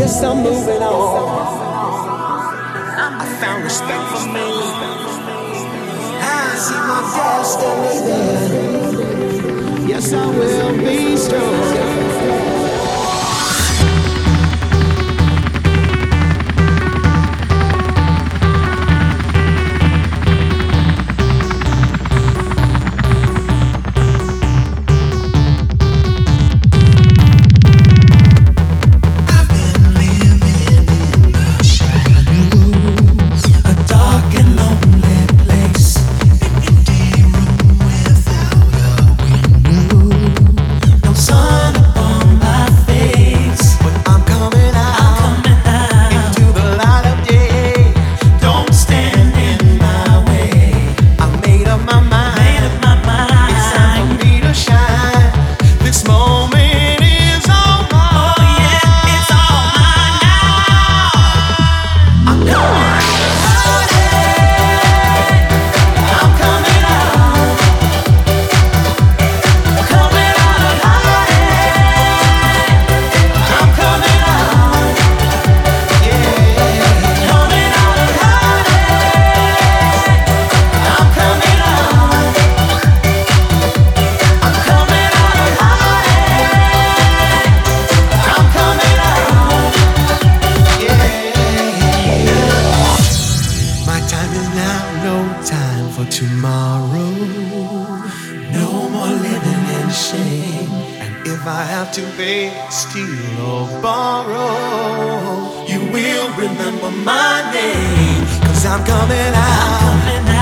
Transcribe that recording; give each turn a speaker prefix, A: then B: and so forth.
A: Yes, I'm moving on. I found respect for me. I see my destiny. Yes, I will be strong. Tomorrow, no more living in shame. And if I have to beg, steal or borrow, you will remember my name. 'Cause I'm coming out.